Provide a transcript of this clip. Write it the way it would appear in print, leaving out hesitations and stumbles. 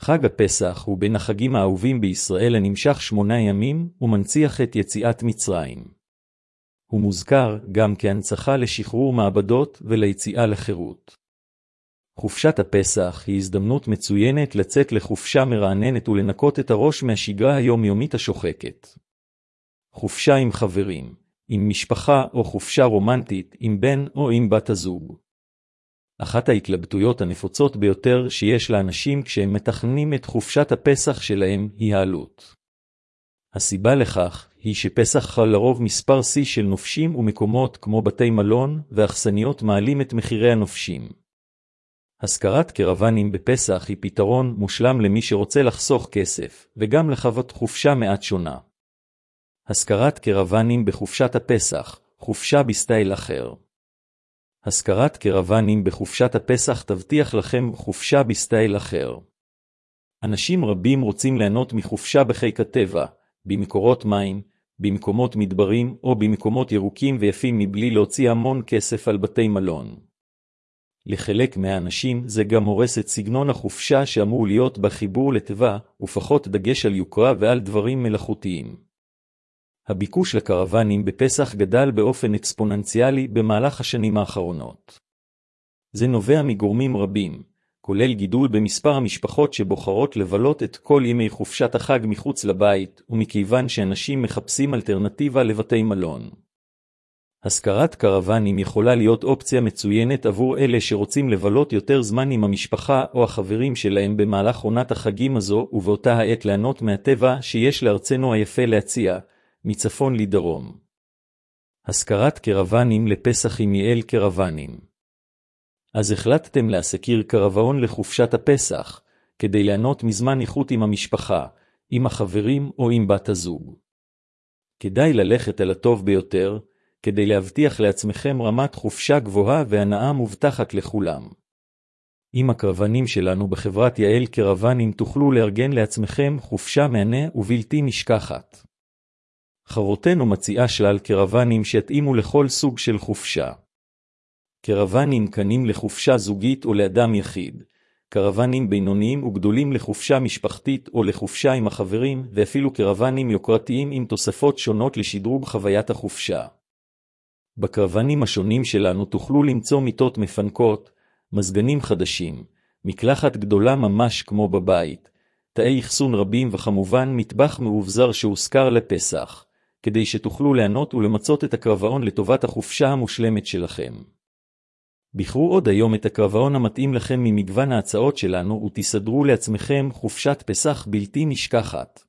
חג הפסח הוא בין החגים האהובים בישראל הנמשך 8 ימים ומנציח את יציאת מצרים. הוא מוזכר גם כהנצחה לשחרור מעבדות וליציאה לחירות. חופשת הפסח היא הזדמנות מצוינת לצאת לחופשה מרעננת ולנקות את הראש מהשגרה היומיומית השוחקת. חופשה עם חברים, עם משפחה או חופשה רומנטית עם בן או עם בת הזוג. אחת ההתלבטויות הנפוצות ביותר שיש לאנשים כשהם מתכננים את חופשת הפסח שלהם היא העלות. הסיבה לכך היא שפסח לרוב מספר שיא של נופשים ומקומות כמו בתי מלון ואכסניות מעלים את מחירי הנופשים. השכרת קרוונים בפסח היא פתרון מושלם למי שרוצה לחסוך כסף וגם לחוות חופשה מעט שונה. השכרת קרוונים בחופשת הפסח, חופשה בסטייל אחר. השכרת קרוונים בחופשת הפסח תבטיח לכם חופשה בסטייל אחר. אנשים רבים רוצים ליהנות מחופשה בחיק הטבע, במקורות מים, במקומות מדברים או במקומות ירוקים ויפים מבלי להוציא המון כסף על בתי מלון. לחלק מהאנשים זה גם הורס את סגנון החופשה שאמור להיות בחיבור לטבע ופחות דגש על יוקרה ועל דברים מלאכותיים. הביקוש לקרוונים בפסח גדל באופן אקספוננציאלי במהלך השנים האחרונות. זה נובע מגורמים רבים, כולל גידול במספר המשפחות שבוחרות לבלות את כל ימי חופשת החג מחוץ לבית, ומכיוון שאנשים מחפשים אלטרנטיבה לבתי מלון. השכרת קרוונים יכולה להיות אופציה מצוינת עבור אלה שרוצים לבלות יותר זמן עם המשפחה או החברים שלהם במהלך עונת החגים הזו, ובאותה העת ליהנות מהטבע שיש לארצנו היפה להציע, מצפון לדרום. השכרת קרוונים לפסח עם יעל קרוונים. אז החלטתם להשכיר קרוון לחופשת הפסח, כדי ליהנות מזמן איכות עם המשפחה, עם החברים או עם בת הזוג. כדאי ללכת על הטוב ביותר, כדי להבטיח לעצמכם רמת חופשה גבוהה והנאה מובטחת לכולם. עם הקרוונים שלנו בחברת יעל קרוונים תוכלו לארגן לעצמכם חופשה מהנה ובלתי נשכחת. חברותנו מציעה שלל קרוונים שיתאימו לכל סוג של חופשה. קרוונים קנים לחופשה זוגית או לאדם יחיד, קרוונים בינוניים וגדולים לחופשה משפחתית או לחופשה עם החברים, ואפילו קרוונים יוקרתיים עם תוספות שונות לשדרוג חוויית החופשה. בקרוונים השונים שלנו תוכלו למצוא מיטות מפנקות, מזגנים חדשים, מקלחת גדולה ממש כמו בבית, תאי אחסון רבים וכמובן מטבח מאובזר שהוזכר לפסח, כדי שתוכלו ליהנות ולמצות את הקרוון לטובת החופשה המושלמת שלכם. בחרו עוד היום את הקרוון המתאים לכם ממגוון ההצעות שלנו ותסדרו לעצמכם חופשת פסח בלתי נשכחת.